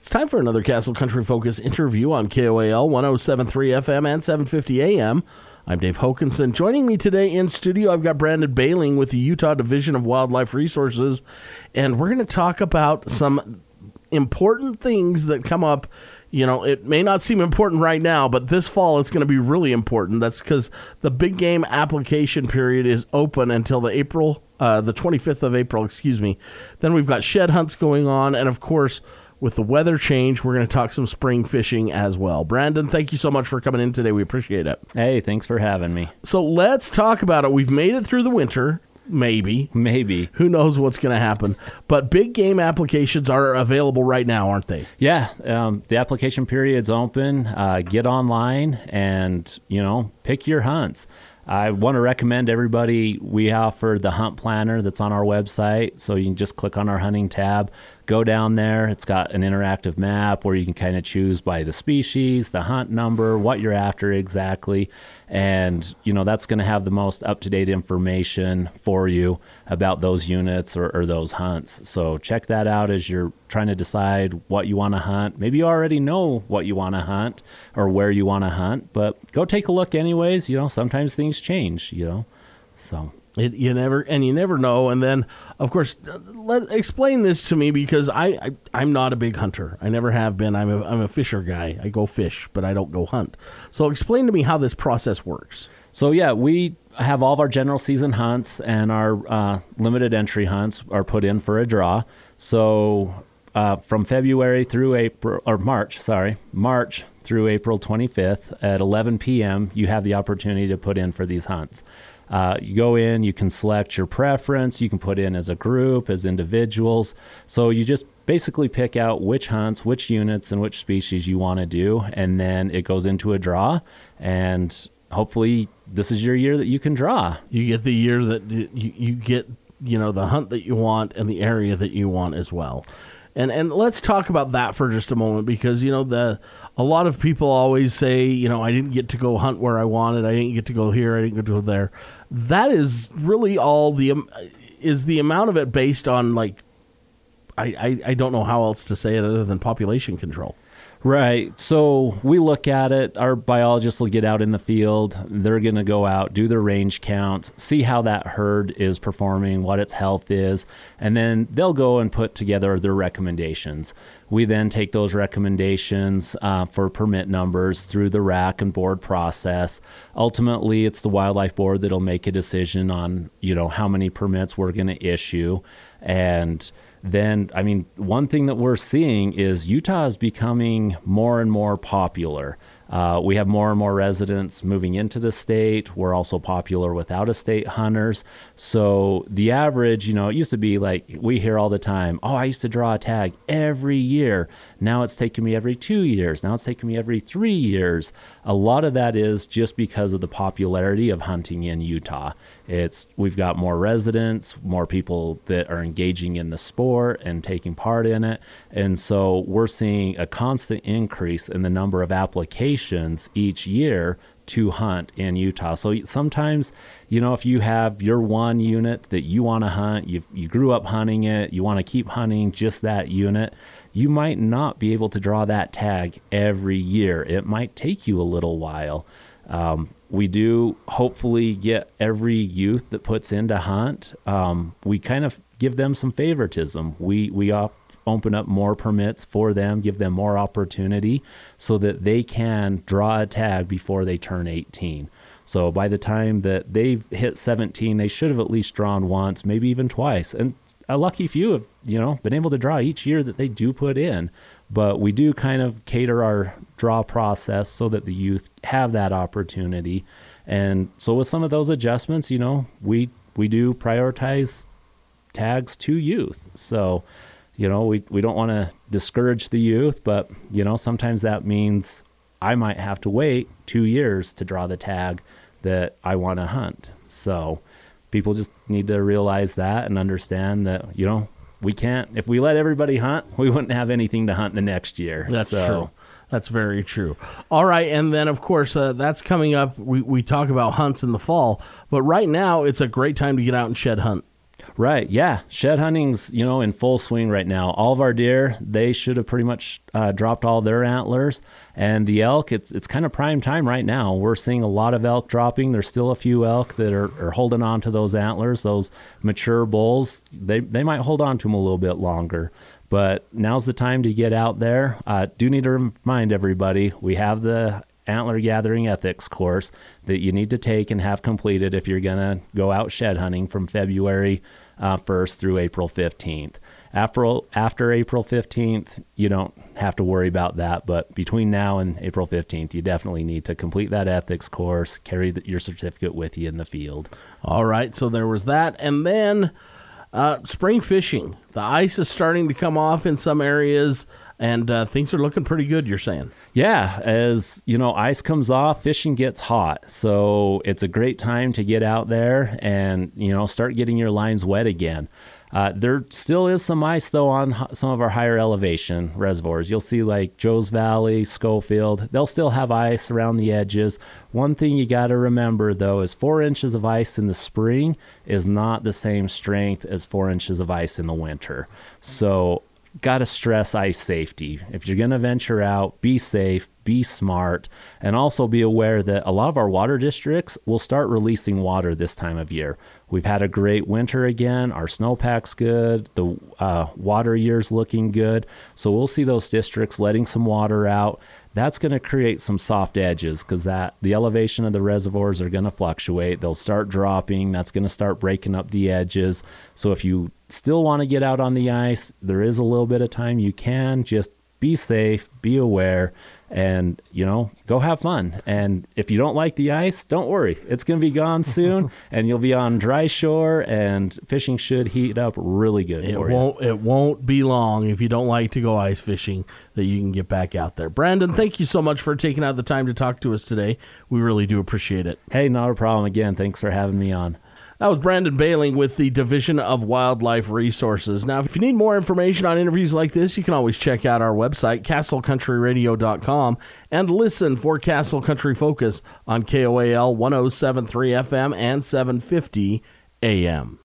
It's time for another Castle Country Focus interview on KOAL 107.3 FM and 750 AM. I'm Dave Hokanson. Joining me today in studio, I've got Brandon Bailing with the Utah Division of Wildlife Resources, and we're going to talk about some important things that come up. You know, it may not seem important right now, but this fall it's going to be really important. That's because the big game application period is open until the 25th of April, Then we've got shed hunts going on, and of course, with the weather change, we're going to talk some spring fishing as well. Brandon, thank you so much for coming in today. We appreciate it. Hey, thanks for having me. So let's talk about it. We've made it through the winter. Maybe. Who knows what's going to happen? But big game applications are available right now, aren't they? Yeah. The application period's open. Get online and, pick your hunts. I want to recommend everybody, we offer the hunt planner that's on our website. So you can just click on our hunting tab, go down there. It's got an interactive map where you can kind of choose by the species, the hunt number, what you're after exactly. And, that's going to have the most up-to-date information for you about those units or those hunts. So check that out as you're trying to decide what you want to hunt. Maybe you already know what you want to hunt or where you want to hunt, but go take a look anyways. Sometimes things change, so. You never know. And then, of course, explain this to me because I'm not a big hunter. I never have been. I'm a fisher guy. I go fish, but I don't go hunt. So explain to me how this process works. So, yeah, we have all of our general season hunts and our limited entry hunts are put in for a draw. So from February through March through April 25th at 11 p.m., you have the opportunity to put in for these hunts. You go in, you can select your preference, you can put in as a group, as individuals. So you just basically pick out which hunts, which units, and which species you want to do, and then it goes into a draw, and hopefully this is your year that you can draw. You get the year that you get, the hunt that you want and the area that you want as well. And let's talk about that for just a moment because, a lot of people always say, I didn't get to go hunt where I wanted. I didn't get to go here. I didn't get to go there. That is really all the amount of it based on I don't know how else to say it other than population control. Right. So we look at it. Our biologists will get out in the field. They're going to go out, do their range counts, see how that herd is performing, what its health is, and then they'll go and put together their recommendations. We then take those recommendations for permit numbers through the rack and board process. Ultimately, it's the wildlife board that'll make a decision on, how many permits we're going to issue. And then, one thing that we're seeing is Utah is becoming more and more popular. We have more and more residents moving into the state. We're also popular with out-of-state hunters. So the average, it used to be like we hear all the time, I used to draw a tag every year. Now it's taking me every 2 years. Now it's taking me every 3 years. A lot of that is just because of the popularity of hunting in Utah. We've got more residents, more people that are engaging in the sport and taking part in it. And so we're seeing a constant increase in the number of applications each year to hunt in Utah. So sometimes, if you have your one unit that you want to hunt, you grew up hunting it, you want to keep hunting just that unit, you might not be able to draw that tag every year. It might take you a little while. We do hopefully get every youth that puts in to hunt. We kind of give them some favoritism. We open up more permits for them, give them more opportunity so that they can draw a tag before they turn 18. So by the time that they've hit 17, they should have at least drawn once, maybe even twice. And a lucky few have, been able to draw each year that they do put in. But we do kind of cater our draw process so that the youth have that opportunity. And so with some of those adjustments, we do prioritize tags to youth. So, we don't want to discourage the youth, but, sometimes that means I might have to wait 2 years to draw the tag that I want to hunt. So people just need to realize that and understand that, we can't, if we let everybody hunt, we wouldn't have anything to hunt the next year. That's true. That's very true. All right. And then, of course, that's coming up. We talk about hunts in the fall, but right now it's a great time to get out and shed hunt. Right. Yeah. Shed hunting's, in full swing right now. All of our deer, they should have pretty much dropped all their antlers. And the elk, it's kind of prime time right now. We're seeing a lot of elk dropping. There's still a few elk that are holding on to those antlers. Those mature bulls, they might hold on to them a little bit longer. But now's the time to get out there. Do need to remind everybody, we have the antler gathering ethics course that you need to take and have completed if you're going to go out shed hunting from February 1st through April 15th. After April 15th, you don't have to worry about that, but between now and April 15th, you definitely need to complete that ethics course, carry your certificate with you in the field. All right, so there was that. And then spring fishing. The ice is starting to come off in some areas, and things are looking pretty good, you're saying. Yeah, as ice comes off, fishing gets hot. So it's a great time to get out there and, start getting your lines wet again. There still is some ice, though, on some of our higher elevation reservoirs. You'll see like Joe's Valley, Schofield. They'll still have ice around the edges. One thing you got to remember, though, is 4 inches of ice in the spring is not the same strength as 4 inches of ice in the winter. So got to stress ice safety. If you're going to venture out, be safe, be smart, and also be aware that a lot of our water districts will start releasing water this time of year. We've had a great winter again. Our snowpack's good. The water year's looking good. So we'll see those districts letting some water out. That's going to create some soft edges because the elevation of the reservoirs are going to fluctuate. They'll start dropping. That's going to start breaking up the edges. So if you still want to get out on the ice, there is a little bit of time you can. Just be safe, be aware, and, go have fun. And if you don't like the ice, don't worry. It's going to be gone soon, and you'll be on dry shore, and fishing should heat up really good. It won't be long if you don't like to go ice fishing that you can get back out there. Brandon, thank you so much for taking out the time to talk to us today. We really do appreciate it. Hey, not a problem. Again, thanks for having me on. That was Brandon Bailing with the Division of Wildlife Resources. Now, if you need more information on interviews like this, you can always check out our website, castlecountryradio.com, and listen for Castle Country Focus on KOAL 107.3 FM and 750 AM.